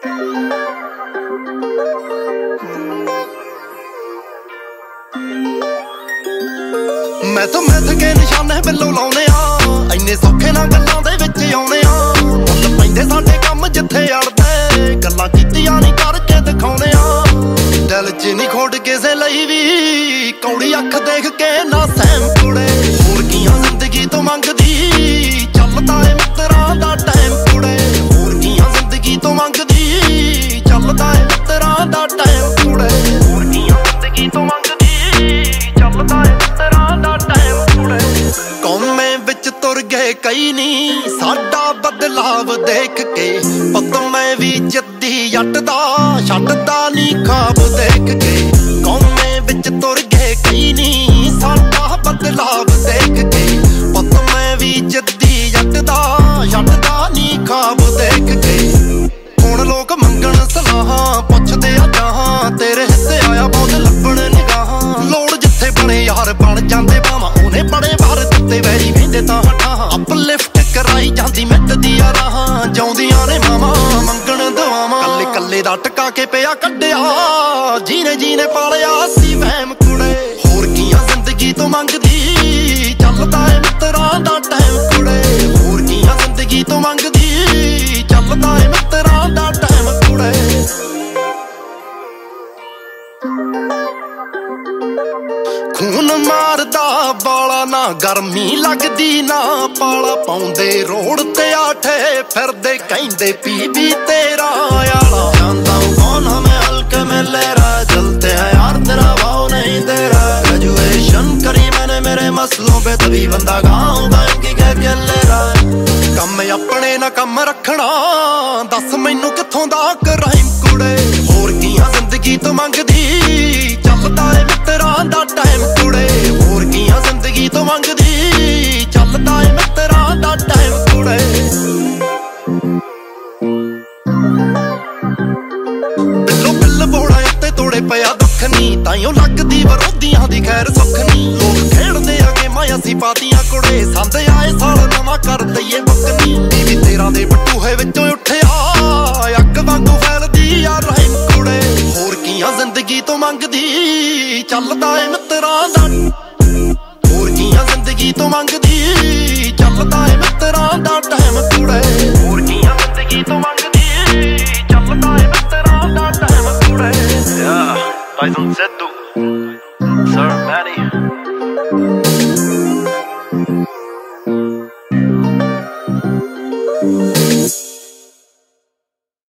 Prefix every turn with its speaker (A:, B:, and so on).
A: math के निशाने बिल्लो लाउने आ इन्ने सौखे ना गल्लां दे विच आउने आ मुੱਲ पैंदे साडे काम जिथे अड़दे गल्लां कीतियां नहीं करके दिखाउने आ दिल च नहीं खोट किसे लई भी कौड़ी अख देख के ना सैम कुड़े होर कीआं जिंदगी तो मंगदी चलदा ए मित्तरां दा टाइम कुड़े होर कीआं जिंदगी तो मंगदी चलदा ए मित्तरां दा टाइम कुड़े होर कीआं जिंदगी तो मंगदी चलदा ए मित्तरां दा टाइम कुड़े कौमे विच तुर गए कई नहीं साडा बदलाव देख के पुत मैं भी जद्दी जट दा छड्डदा नी ख्वाब देख के कौमे विच तुर गए कई नहीं साडा बदलाव देख के पुत मैं भी जद्दी जट दा छड्डदा नी ख्वाब देख के हुण लोक मंगण सलाहां पुछदे आ जहां तेरे हिस्से आया बहुत लब्बण निगाहां लोड़ जिथे बने यार बन जांदे बावां ओने बड़े भर दित्ते वैरी वेंदे तां हटां अपलिफ्ट कराई जांदी मिट दिया राहां जाउंदियां ने मावां मंगण दुआवां कल्ले कल्ले दा टका के पिया कड्डिया जीने जीने पालिया सी वहम कुड़े होर कीआं जिंदगी तो मंगदी चलदा ए मित्तरां दा टाइम कुड़े होर कीआं जिंदगी तो मंगदी चलदा ए मित्तरां दा टाइम कुड़े खून मारदा बाला ना गर्मी लगदी ना पाला पाउंदे रोड ते आठे फिरदे कहंदे पीबी तेरा आला जानदा हूं कौन हमें हल्के में ले रहा चलते हैं यार तेरा भाव नहीं दे रहा ग्रेजुएशन करी मैंने मेरे मसलों पे तभी बंदा गाँव गायब की कह के ले रहा कम अपने ना कम रखना दस मैनू कित्थों दा कराइम कुड़े होर कीआं जिंदगी तो मंगदी चलदा ए मित्तरां दा टाइम कुड़े होर कीआं जिंदगी तो मंगदी चलदा ए मित्तरां दा टाइम कुड़े बिल्लो बिल बोड़ा उत्ते तोड़े पिया दुख नी ताइयों लगदी विरोधियां दी खैर सुख नी लोग खेड़दे आ गेमां असीं पातियां कुड़े संद आए साल नवां कर दईए बकनी टीवी 13 दे बटूहे विचों उठिया अग वांगू फैलदी आ राइम कुड़े होर कीआं जिंदगी तो मंगदी चलदा ए मित्तरां दा होर कीआं जिंदगी तो मंगदी चलदा ए मित्तरां दा टाइम कुड़े होर कीआं जिंदगी तो मंगदी चलदा ए मित्तरां दा टाइम कुड़े Tyson Seddou Sir Manny